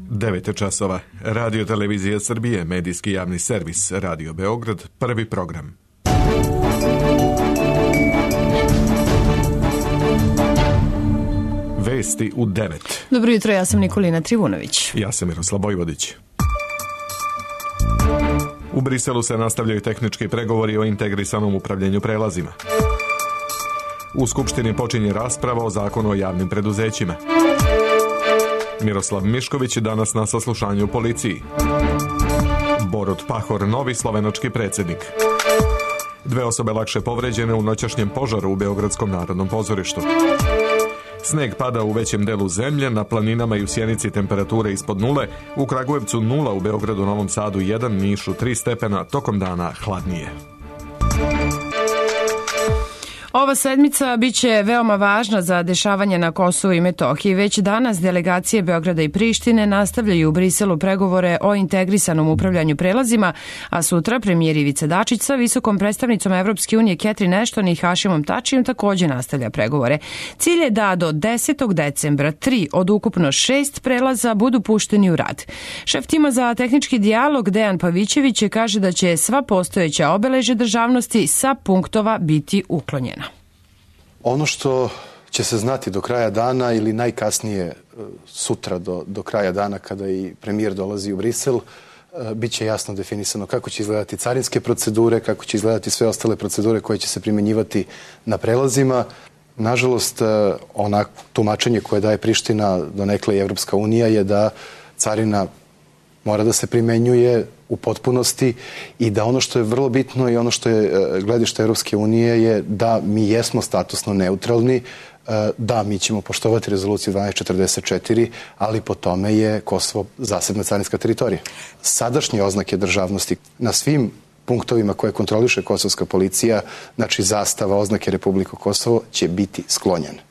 9 časova. Radio Televizija Srbije, medijski javni servis, Radio Beograd, prvi program. Vesti u 9. Dobro jutro, ja sam Nikolina Trivunović. Ja sam Miroslav Vojvodić. U Briselu se nastavljaju tehnički pregovori o integrisanom upravljanju prelazima. U Skupštini počinje rasprava o zakonu o javnim preduzećima. Miroslav Mišković danas na saslušanju u policiji. Borut Pahor, novi slovenački predsjednik. 2 osobe lakše povređene u noćašnjem požaru u Beogradskom narodnom pozorištu. Sneg pada u većem delu zemlje, na planinama i u Sjenici temperature ispod nule, u Kragujevcu 0, u Beogradu, Novom Sadu 1, Nišu 3 stepena, tokom dana hladnije. Ova sedmica biće veoma važna za dešavanje na Kosovu i Metohiji. Već danas delegacije Beograda i Prištine nastavljaju u Briselu pregovore o integrisanom upravljanju prelazima, a sutra premijer Ivica Dačić sa visokom predstavnicom Evropske unije Catherine Ashton i Hašimom Tačijom također nastavlja pregovore. Cilj je da do 10. decembra 3 od ukupno 6 prelaza budu pušteni u rad. Šef tima za tehnički dijalog Dejan Pavićević kaže da će sva postojeća obeležja državnosti sa punktova biti uklonjena. Ono što će se znati do kraja dana ili najkasnije sutra do kraja dana kada i premijer dolazi u Brisel, bit će jasno definisano kako će izgledati carinske procedure, kako će izgledati sve ostale procedure koje će se primjenjivati na prelazima. Nažalost, tumačenje koje daje Priština, donekle i Evropska unija, je da carina mora da se primenjuje u potpunosti i da ono što je vrlo bitno i ono što je gledište Evropske unije je da mi jesmo statusno neutralni, da mi ćemo poštovati rezoluciju 1244, ali po tome je Kosovo zasebna carinska teritorija. Sadašnje oznake državnosti na svim punktovima koje kontroliše kosovska policija, znači zastava, oznake Republike Kosovo, će biti sklonjene.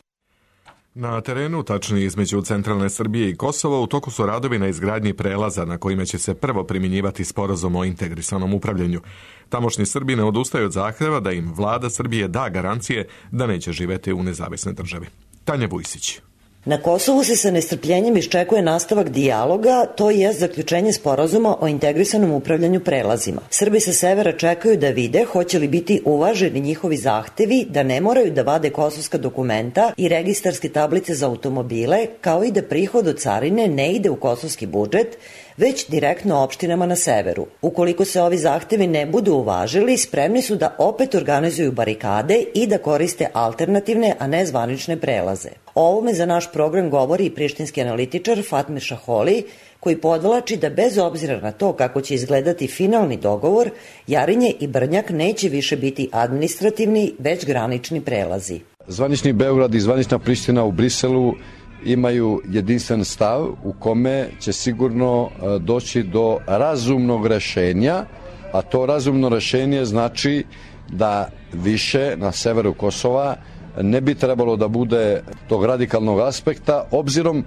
Na terenu, tačnije između centralne Srbije i Kosova, u toku su radovi na izgradnji prelaza na kojima će se prvo primjenjivati sporazum o integrisanom upravljanju. Tamošnji Srbi ne odustaju od zahteva da im vlada Srbije da garancije da neće živeti u nezavisnoj državi. Tanja Vujsić. Na Kosovu se sa nestrpljenjem iščekuje nastavak dijaloga, to je zaključenje sporazuma o integrisanom upravljanju prelazima. Srbi sa severa čekaju da vide hoće li biti uvaženi njihovi zahtevi da ne moraju da vade kosovska dokumenta i registarske tablice za automobile, kao i da prihod od carine ne ide u kosovski budžet, već direktno opštinama na severu. Ukoliko se ovi zahtevi ne budu uvažili, spremni su da opet organizuju barikade i da koriste alternativne, a ne zvanične prelaze. O ovome za naš program govori i prištinski analitičar Fatmir Šaholi, koji podvlači da bez obzira na to kako će izgledati finalni dogovor, Jarinje i Brnjak neće više biti administrativni, već granični prelazi. Zvanični Beograd i zvanična Priština u Briselu imaju jedinstven stav u kome će sigurno doći do razumnog rešenja, a to razumno rešenje znači da više na severu Kosova ne bi trebalo da bude tog radikalnog aspekta, obzirom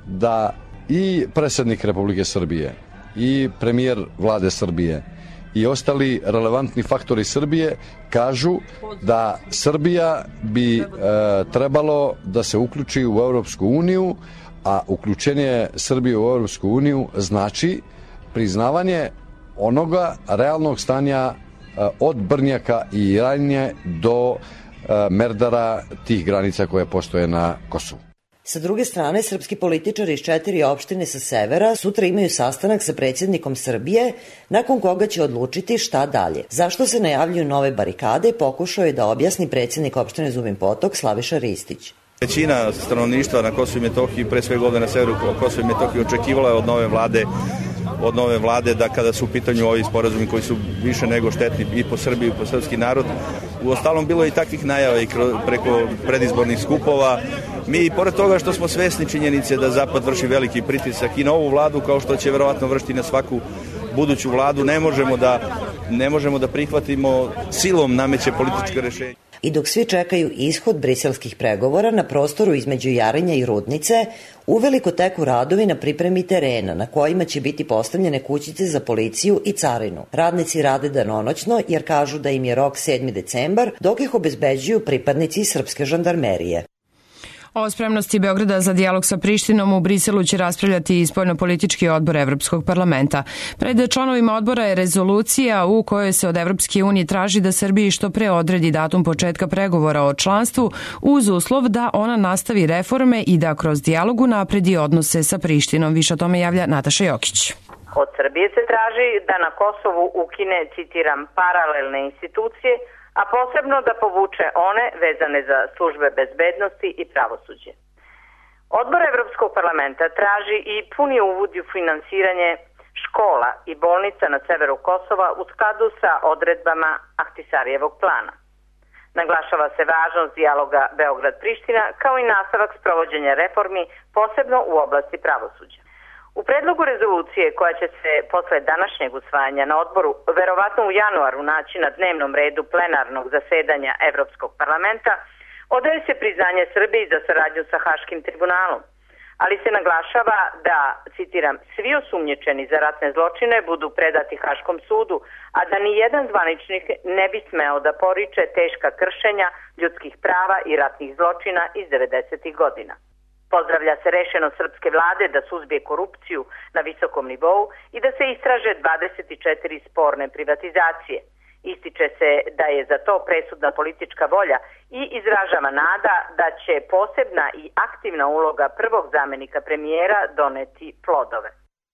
da i predsjednik Republike Srbije i premijer vlade Srbije i ostali relevantni faktori Srbije kažu da Srbija bi trebalo da se uključi u Europsku uniju, a uključenje Srbije u Europsku uniju znači priznavanje onoga realnog stanja od Brnjaka i Jarinje do Merdara, tih granica koje postoje na Kosovu. Sa druge strane, srpski političari iz 4 opštine sa severa sutra imaju sastanak sa predsjednikom Srbije, nakon koga će odlučiti šta dalje. Zašto se najavljuju nove barikade, pokušao je da objasni predsjednik opštine Zubin Potok Slaviša Ristić. Većina stanovništva na Kosovu i Metohiji, pre svega ovde na severu Kosova i Metohije, očekivala je od nove vlade da kada su u pitanju ovi sporazumi koji su više nego štetni i po Srbiji i po srpski narod. Uostalom bilo je i takvih najava i preko predizbornih skupova. Mi, pored toga što smo svesni činjenice da Zapad vrši veliki pritisak i na ovu vladu, kao što će verovatno vršiti na svaku buduću vladu, ne možemo da prihvatimo silom nameće političke rešenje. I dok svi čekaju ishod briselskih pregovora na prostoru između Jarinja i Rudnice, uveliko teku radovi na pripremi terena na kojima će biti postavljene kućice za policiju i carinu. Radnici rade danonoćno jer kažu da im je rok 7. decembar, dok ih obezbeđuju pripadnici srpske žandarmerije. O spremnosti Beograda za dijalog sa Prištinom u Briselu će raspravljati i spoljnopolitički odbor Evropskog parlamenta. Pred članovima odbora je rezolucija u kojoj se od Evropske unije traži da Srbiji što pre odredi datum početka pregovora o članstvu uz uslov da ona nastavi reforme i da kroz dijalog unapredi odnose sa Prištinom. Više o tome javlja Nataša Jokić. Od Srbije se traži da na Kosovu ukine, citiram, paralelne institucije, a posebno da povuče one vezane za službe bezbednosti i pravosuđe. Odbor Evropskog parlamenta traži i puni uvod u finansiranje škola i bolnica na severu Kosova u skladu sa odredbama Ahtisarijevog plana. Naglašava se važnost dijaloga Beograd-Priština kao i nastavak sprovođenja reformi, posebno u oblasti pravosuđa. U predlogu rezolucije koja će se posle današnjeg usvajanja na odboru verovatno u januaru naći na dnevnom redu plenarnog zasedanja Evropskog parlamenta, odaje se priznanje Srbiji za saradnju sa Haškim tribunalom, ali se naglašava da, citiram, svi osumnjičeni za ratne zločine budu predati Haškom sudu, a da ni jedan zvaničnik ne bi smeo da poriče teška kršenja ljudskih prava i ratnih zločina iz 90. godina. Pozdravlja se rešenost srpske vlade da suzbije korupciju na visokom nivou i da se istraže 24 sporne privatizacije. Ističe se da je za to presudna politička volja i izražava nada da će posebna i aktivna uloga prvog zamenika premijera doneti plodove.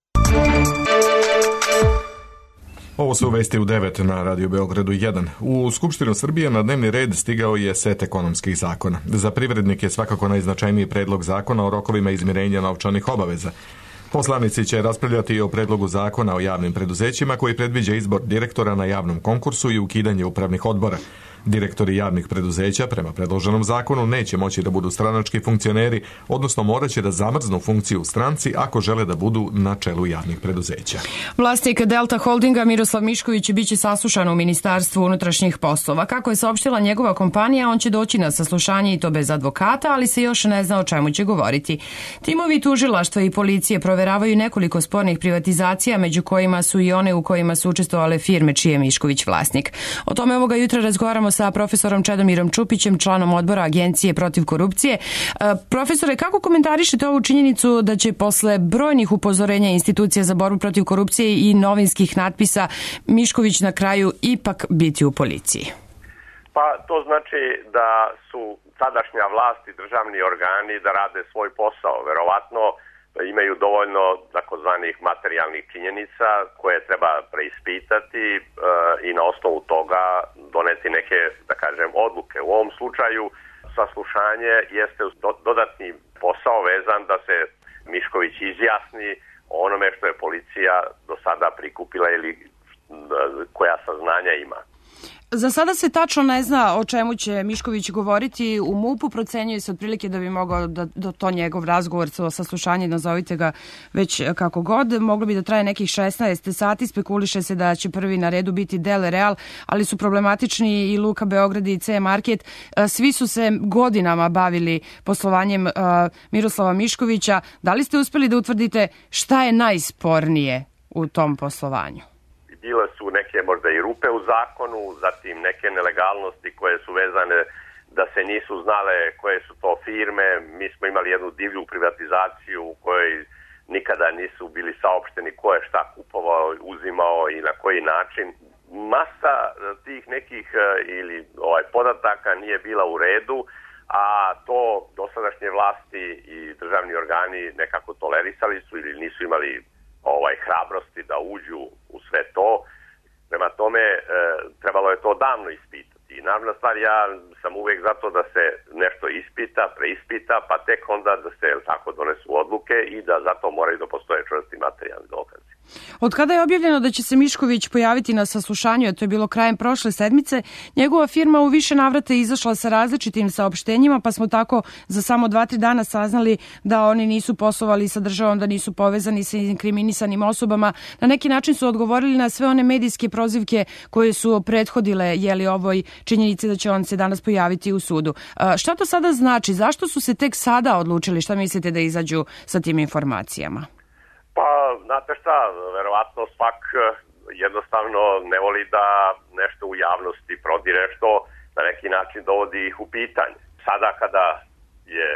Ovo su vesti u 9 na Radio Beogradu 1. U Skupštinu Srbije na dnevni red stigao je set ekonomskih zakona. Za privrednike je svakako najznačajniji predlog zakona o rokovima izmirenja novčanih obaveza. Poslanici će raspravljati i o predlogu zakona o javnim preduzećima koji predviđa izbor direktora na javnom konkursu i ukidanje upravnih odbora. Direktori javnih preduzeća prema predloženom zakonu neće moći da budu stranački funkcioneri, odnosno morat će da zamrznu funkciju u stranci ako žele da budu na čelu javnih preduzeća. Vlasnik Delta Holdinga Miroslav Mišković biće saslušan u Ministarstvu unutrašnjih poslova. Kako je saopštila njegova kompanija, on će doći na saslušanje i to bez advokata, ali se još ne zna o čemu će govoriti. Timovi tužilaštva i policije proveravaju nekoliko spornih privatizacija, među kojima su i one u kojima su učestvovale firme čiji je Mišković vlasnik. O tome ovoga jutra razgovaramo sa profesorom Čedomirom Čupićem, članom odbora Agencije protiv korupcije. Profesore, kako komentarišete ovu činjenicu da će posle brojnih upozorenja institucija za borbu protiv korupcije i novinskih natpisa Mišković na kraju ipak biti u policiji? Pa to znači da su sadašnja vlast i državni organi da rade svoj posao. Verovatno imaju dovoljno takozvanih materijalnih činjenica koje treba preispitati i na osnovu toga doneti neke, da kažem, odluke. U ovom slučaju saslušanje jeste dodatni posao vezan da se Mišković izjasni o onome što je policija do sada prikupila ili koja saznanja ima. Za sada se tačno ne zna o čemu će Mišković govoriti. U MUP-u procenjuje se otprilike da bi mogao da to njegov razgovor o saslušanju, nazovite ga već kako god, moglo bi da traje nekih 16 sati. Spekuliše se da će prvi na redu biti Dele Real, ali su problematični i Luka Beograd i C Market. Svi su se godinama bavili poslovanjem Miroslava Miškovića. Da li ste uspeli da utvrdite šta je najspornije u tom poslovanju? Bile su neke možda i rupe u zakonu, zatim neke nelegalnosti koje su vezane da se nisu znale koje su to firme. Mi smo imali jednu divlju privatizaciju u kojoj nikada nisu bili saopšteni ko je šta kupovao, uzimao i na koji način. Masa tih nekih ili podataka nije bila u redu, a to dosadašnje vlasti i državni organi nekako tolerisali su ili nisu imali hrabrosti da uđu u sve to. Prema tome, trebalo je to davno ispitati. I naravno stvar, ja sam uvijek zato da se nešto ispita, preispita, pa tek onda da se tako donesu odluke i da zato moraju da postoje čvrsti materijalni dokazi. Od kada je objavljeno da će se Mišković pojaviti na saslušanju, a to je bilo krajem prošle sedmice, njegova firma u više navrata izašla sa različitim saopštenjima, pa smo tako za samo 2-3 dana saznali da oni nisu poslovali sa državom, da nisu povezani sa inkriminisanim osobama. Na neki način su odgovorili na sve one medijske prozivke koje su prethodile ovoj činjenici da će on se danas pojaviti u sudu. Šta to sada znači? Zašto su se tek sada odlučili? Šta mislite da izađu sa tim informacijama? Pa, znate šta, verovatno svak jednostavno ne voli da nešto u javnosti prodire što na neki način dovodi ih u pitanje. Sada kada je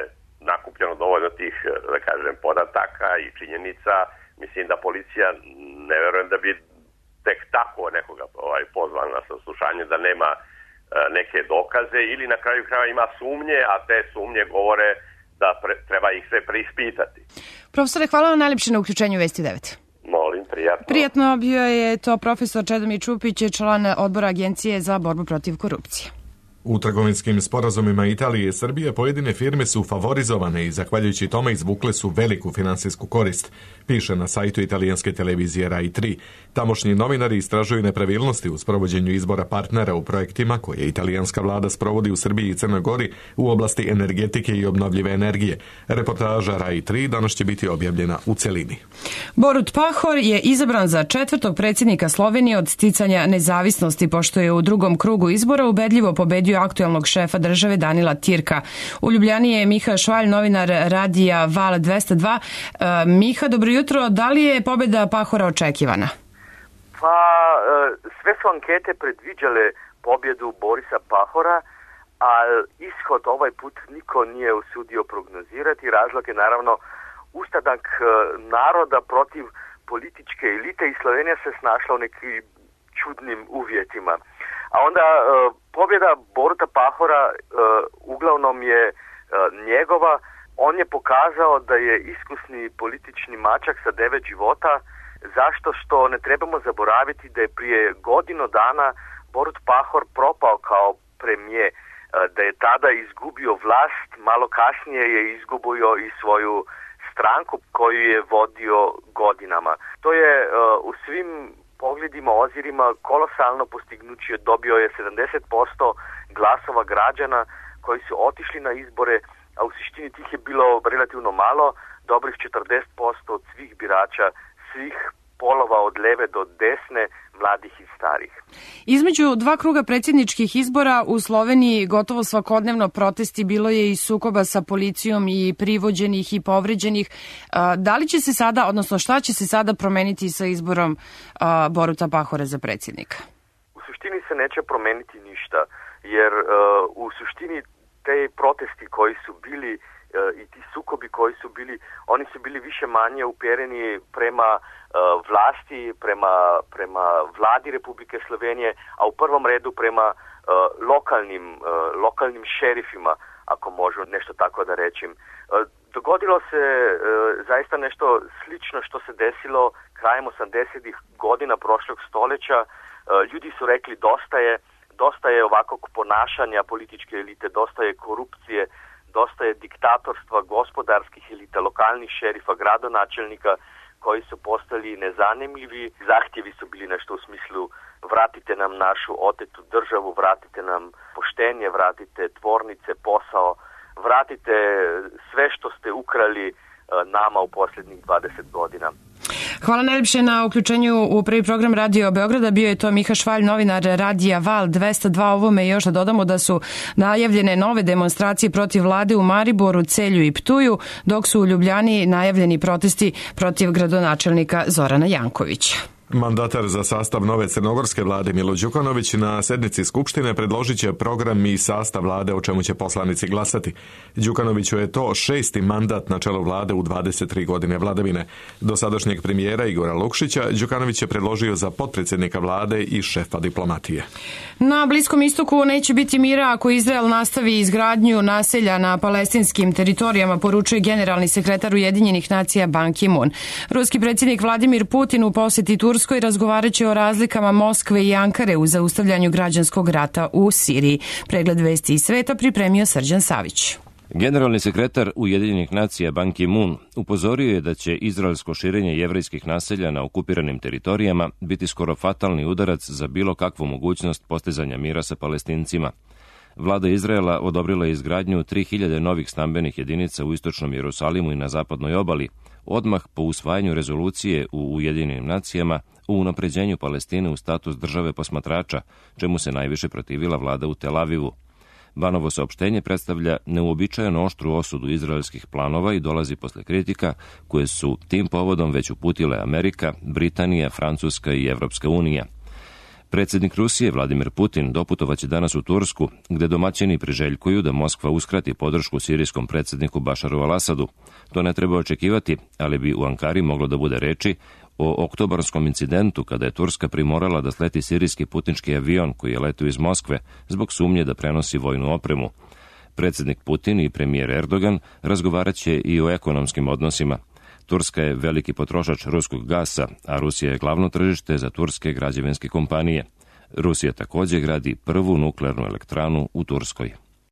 nakupljeno dovoljno tih, da kažem, podataka i činjenica. Mislim da policija, ne verujem da bi tek tako nekoga pozvala na saslušanje, da nema neke dokaze ili na kraju krajeva ima sumnje, a te sumnje govore da treba ih sve preispitati. Profesore, hvala vam najljepše na uključenju Vesti 9. Molim, prijatno. Prijatno, bio je to profesor Čedomir Čupić, član odbora Agencije za borbu protiv korupcije. U trgovinskim sporazumima Italije i Srbije pojedine firme su favorizovane i zahvaljujući tome izvukle su veliku finansijsku korist, piše na sajtu italijanske televizije Rai 3. Tamošnji novinari istražuju nepravilnosti u sprovođenju izbora partnera u projektima koje italijanska vlada sprovodi u Srbiji i Crnoj Gori u oblasti energetike i obnovljive energije. Reportaža Rai 3 danas će biti objavljena u celini. Borut Pahor je izabran za 4. predsjednika Slovenije od sticanja nezavisnosti, pošto je u drugom krugu izbora ubedljivo pobedio aktuelnog šefa države Danila Tirka. U Ljubljani je Miha Švalj, novinar radija Val 202. Miha, dobro jutro. Da li je pobjeda Pahora očekivana? Pa, sve su ankete predviđale pobjedu Borisa Pahora, a ishod ovaj put niko nije usudio prognozirati. Razlog je naravno ustanak naroda protiv političke elite i Slovenija se snašla u nekim čudnim uvjetima. A onda pobjeda Boruta Pahora uglavnom je njegova. On je pokazao da je iskusni politični mačak sa 9 života. Zašto? Što ne trebamo zaboraviti da je prije godinu dana Borut Pahor propao kao premijer, da je tada izgubio vlast, malo kasnije je izgubio i svoju stranku koju je vodio godinama. To je u svim pogledima, ozirima kolosalno postignuće. Dobio je 70% glasova građana koji su otišli na izbore, a u suštini tih je bilo relativno malo, dobrih 40% od svih birača, svih polova od leve do desne, mladih i starih. Između dva kruga predsjedničkih izbora u Sloveniji gotovo svakodnevno protesti, bilo je i sukoba sa policijom i privođenih i povređenih. Da li će se sada, odnosno šta će se sada promeniti sa izborom Boruta Pahora za predsjednika? U suštini se neće promeniti ništa, jer u suštini te protesti koji su bili i ti sukobi koji su bili, oni su bili više manje upereni prema vlasti, prema vladi Republike Slovenije, a u prvom redu prema lokalnim šerifima, ako možu nešto tako da rečem. Dogodilo se zaista nešto slično što se desilo krajem 80-ih godina prošlog stoljeća. Ljudi su rekli dosta je ovakvog ponašanja političke elite, dosta je korupcije, dosta je diktatorstva gospodarskih elita, lokalnih šerifa, gradonačelnika koji su postali nezanimljivi. Zahtjevi su bili nešto u smislu vratite nam našu otetu državu, vratite nam poštenje, vratite tvornice, posao, vratite sve što ste ukrali nama u posljednjih 20 godina. Hvala najljepše na uključenju u prvi program Radio Beograda. Bio je to Miha Švalj, novinar radija Val 202. Ovome još da dodamo da su najavljene nove demonstracije protiv vlade u Mariboru, Celju i Ptuju, dok su u Ljubljani najavljeni protesti protiv gradonačelnika Zorana Jankovića. Mandatar za sastav nove crnogorske vlade Milo Đukanović na sednici Skupštine predložit će program i sastav vlade o čemu će poslanici glasati. Đukanoviću je to 6. mandat na čelu vlade u 23 godine vladavine. Do sadašnjeg premijera Igora Lukšića Đukanović je predložio za potpredsjednika vlade i šefa diplomatije. Na Bliskom istoku neće biti mira ako Izrael nastavi izgradnju naselja na palestinskim teritorijama, poručuje generalni sekretar Ujedinjenih nacija Ban Ki-moon. Ruski predsjednik Vladimir Putin u posjeti Turskoj razgovarat će o razlikama Moskve i Ankare u zaustavljanju građanskog rata u Siriji. Pregled vesti iz sveta pripremio Srđan Savić. Generalni sekretar Ujedinjenih nacija Ban Ki-moon upozorio je da će izraelsko širenje jevrejskih naselja na okupiranim teritorijama biti skoro fatalni udarac za bilo kakvu mogućnost postizanja mira sa Palestincima. Vlada Izraela odobrila je izgradnju 3000 novih stambenih jedinica u istočnom Jerusalimu i na zapadnoj obali, odmah po usvajanju rezolucije u Ujedinjenim nacijama u unapređenju Palestine u status države posmatrača, čemu se najviše protivila vlada u Tel Avivu. Banovo saopštenje predstavlja neuobičajeno oštru osudu izraelskih planova i dolazi posle kritika koje su tim povodom već uputile Amerika, Britanija, Francuska i Evropska unija. Predsjednik Rusije Vladimir Putin doputovaće danas u Tursku, gde domaćini priželjkuju da Moskva uskrati podršku sirijskom predsjedniku Bašaru al-Asadu. To ne treba očekivati, ali bi u Ankari moglo da bude reči o oktobarskom incidentu kada je Turska primorala da sleti sirijski putnički avion koji je letio iz Moskve zbog sumnje da prenosi vojnu opremu. Predsjednik Putin i premijer Erdogan razgovarat će i o ekonomskim odnosima. Turska je veliki potrošač ruskog gasa, a Rusija je glavno tržište za turske građevinske kompanije. Rusija također gradi prvu nuklearnu elektranu u Turskoj.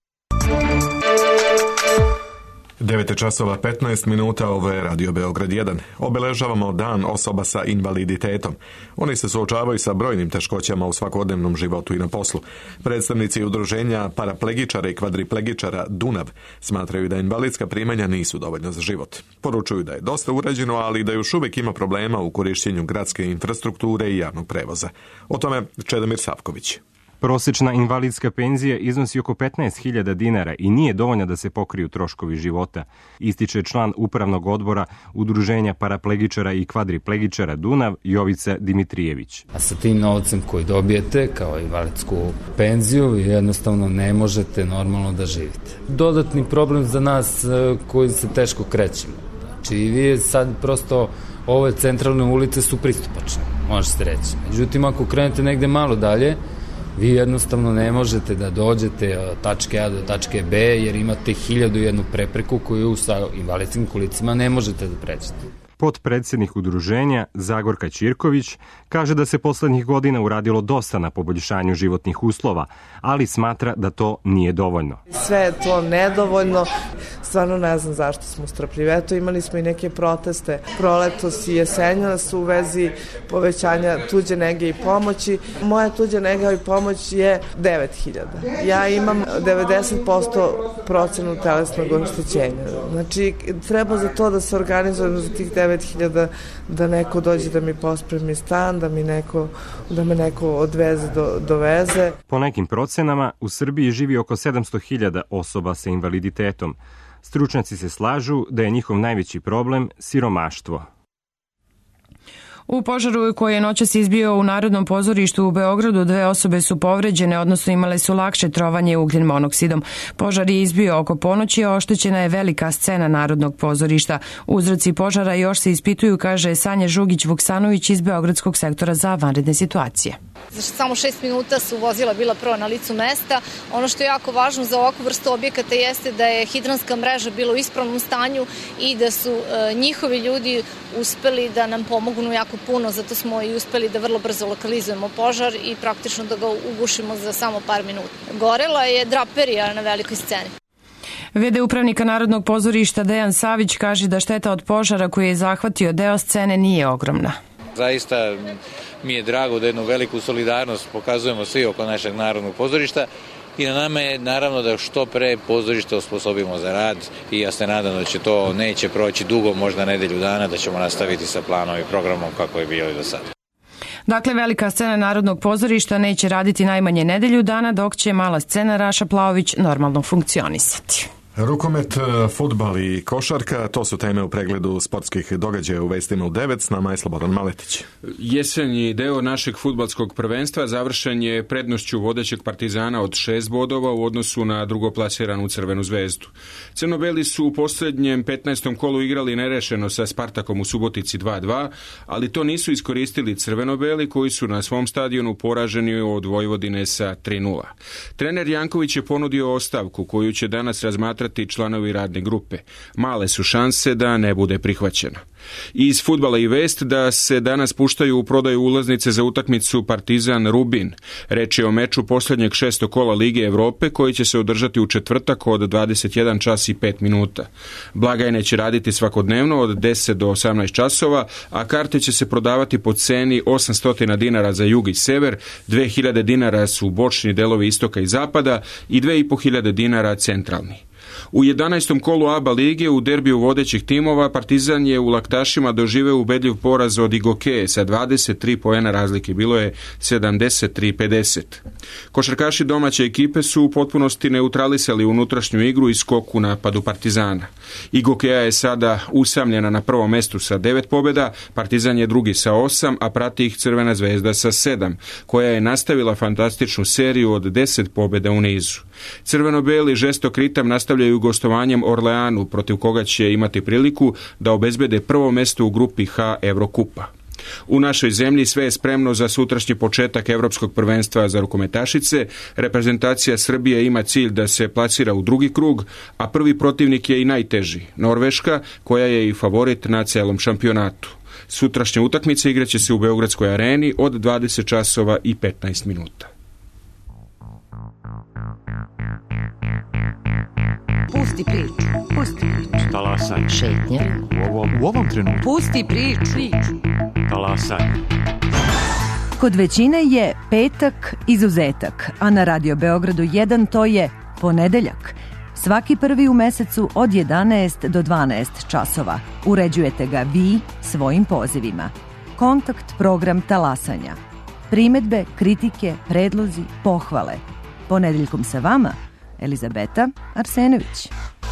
9:15, ovo je Radio Beograd 1. Obeležavamo dan osoba sa invaliditetom. Oni se suočavaju sa brojnim teškoćama u svakodnevnom životu i na poslu. Predstavnici udruženja paraplegičara i kvadriplegičara Dunav smatraju da invalidska primanja nisu dovoljna za život. Poručuju da je dosta urađeno, ali da još uvijek ima problema u korišćenju gradske infrastrukture i javnog prevoza. O tome Čedomir Savković. Prosječna invalidska penzija iznosi oko 15.000 dinara i nije dovoljna da se pokriju troškovi života, ističe član upravnog odbora Udruženja paraplegičara i kvadriplegičara Dunav Jovica Dimitrijević. A sa tim novcem koji dobijete kao invalidsku penziju vi jednostavno ne možete normalno da živite. Dodatni problem za nas koji se teško krećemo. Znači vi sad prosto ove centralne ulice su pristupačne, može se reći. Međutim, ako krenete negde malo dalje, vi jednostavno ne možete da dođete od tačke A do tačke B jer imate 1001 prepreku koju sa invalidskim kolicima ne možete da pređete. Potpredsjednik udruženja Zagorka Ćirković kaže da se poslednjih godina uradilo dosta na poboljšanju životnih uslova, ali smatra da to nije dovoljno. Sve je to nedovoljno, stvarno ne znam zašto smo strpljivi. Eto, imali smo i neke proteste proletos i jesenjas u vezi povećanja tuđe nege i pomoći. Moja tuđa nega i pomoć je 9.000. Ja imam 90% telesnog oštećenja. Znači, treba za to da se organizujemo za tih 9.000 da neko dođe da mi pospremi stan, da me neko odveze, doveze. Po nekim procenama, u Srbiji živi oko 700.000 osoba sa invaliditetom. Stručnjaci se slažu da je njihov najveći problem siromaštvo. U požaru koji je noćas izbio u Narodnom pozorištu u Beogradu 2 osobe su povređene, odnosno imale su lakše trovanje ugljen monoksidom. Požar je izbio oko ponoći, a oštećena je velika scena Narodnog pozorišta. Uzroci požara još se ispituju, kaže Sanja Žugić-Vuksanović iz Beogradskog sektora za vanredne situacije. Za samo 6 minuta su vozila bila prvo na licu mesta. Ono što je jako važno za ovakvu vrstu objekata jeste da je hidranska mreža bila u ispravnom stanju i da su njihovi ljudi uspeli da nam pomognu jako puno, zato smo i uspeli da vrlo brzo lokalizujemo požar i praktično da ga ugušimo za samo par minuta. Gorela je draperija na velikoj sceni. VD upravnika Narodnog pozorišta Dejan Savić kaže da šteta od požara koji je zahvatio deo scene nije ogromna. Zaista mi je drago da jednu veliku solidarnost pokazujemo svi oko našeg Narodnog pozorišta i na nama je naravno da što pre pozorište osposobimo za rad i ja se nadam da će to neće proći dugo, možda nedelju dana, da ćemo nastaviti sa planom i programom kako je bilo i do sada. Dakle, velika scena Narodnog pozorišta neće raditi najmanje nedelju dana, dok će mala scena Raša Plaović normalno funkcionisati. Rukomet, fudbal i košarka, to su teme u pregledu sportskih događaja u vestima u 9, s nama je Slobodan Maletić. Jesenji deo našeg fudbalskog prvenstva završen je prednošću vodećeg Partizana od 6 bodova u odnosu na drugoplasiranu Crvenu zvezdu. Crno-beli su u posljednjem 15. kolu igrali nerešeno sa Spartakom u Subotici 2-2, ali to nisu iskoristili crveno-beli koji su na svom stadionu poraženi od Vojvodine sa 3-0. Trener Janković je ponudio ostavku koju će danas razmatrati članovi radne grupe. Male su šanse da ne bude prihvaćena. Iz fudbala i vest da se danas puštaju u prodaju ulaznice za utakmicu Partizan Rubin. Reč je o meču posljednjeg 6. kola Lige Evrope koji će se održati u četvrtak od 21 čas i 5 minuta. Blagajne će raditi svakodnevno od 10 do 18 časova, a karte će se prodavati po ceni 800 dinara za jug i sever, 2000 dinara su bočni delovi istoka i zapada i 2500 dinara centralni. U 11. kolu ABA lige u derbiju vodećih timova Partizan je u Laktašima doživeo ubedljiv poraz od Igokeje sa 23 poena razlike, bilo je 73-50. Košarkaši domaće ekipe su u potpunosti neutralisali unutrašnju igru i skok u napadu Partizana. Igokeja je sada usamljena na prvom mestu sa 9 pobjeda, Partizan je drugi sa 8, a prati ih Crvena zvezda sa 7, koja je nastavila fantastičnu seriju od 10 pobjeda u nizu. Crveno-beli žestok ritam nastavljaju gostovanjem Orleanu, protiv koga će imati priliku da obezbede prvo mesto u grupi H Evrokupa. U našoj zemlji sve je spremno za sutrašnji početak Evropskog prvenstva za rukometašice. Reprezentacija Srbije ima cilj da se plasira u drugi krug, a prvi protivnik je i najteži, Norveška, koja je i favorit na celom šampionatu. Sutrašnja utakmica igraće se u Beogradskoj areni od 20 časova i 15 minuta. Pusti priču. Talasaj. Šetnja. U ovom trenutku. Pusti priču. Talasaj. Kod većine je petak izuzetak, a na Radio Beogradu 1 to je ponedeljak. Svaki prvi u mesecu od 11 do 12 časova. Uređujete ga vi svojim pozivima. Kontakt program talasanja. Primedbe, kritike, predlozi, pohvale. Ponedeljkom sa vama Elizabeta Arsenović.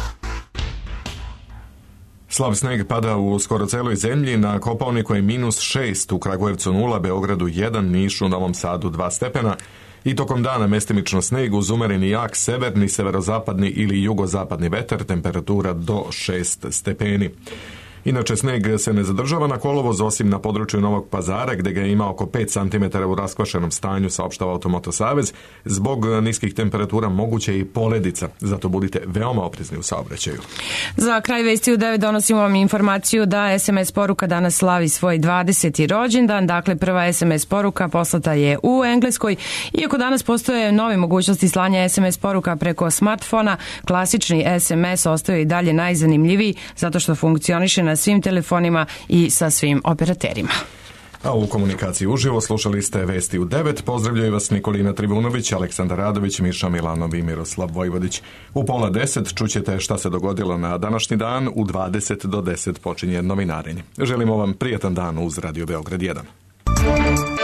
Slab sneg pada u skoro celoj zemlji, na Kopaoniku je -6, u Kragujevcu 0, Beogradu 1, Nišu, Novom Sadu 2 stepena i tokom dana mestimično sneg uz umereni jak severni, severozapadni ili jugozapadni vetar, temperatura do 6 stepeni. Inače, sneg se ne zadržava na kolovozu osim na području Novog Pazara, gde ga ima oko 5 cm u raskvašenom stanju, saopštava Automoto Savez. Zbog niskih temperatura moguće i poledica, zato budite veoma oprezni u saobraćaju. Za kraj vesti u 9 donosimo vam informaciju da SMS poruka danas slavi svoj 20. rođendan, dakle prva SMS poruka poslata je u Engleskoj. Iako danas postoje nove mogućnosti slanja SMS poruka preko smartfona, klasični SMS ostaje i dalje najzanimljiviji zato što funkcioniše na svim telefonima i sa svim operaterima. A u komunikaciji uživo slušali ste vesti u 9. Pozdravljaju vas Nikolina Trivunović, Aleksandar Radović, Miša Milanov i Miroslav Vojvodić. U 9:30 čućete šta se dogodilo na današnji dan, u 20 do 10 počinje novinarenje. Želimo vam prijatan dan uz Radio Beograd 1.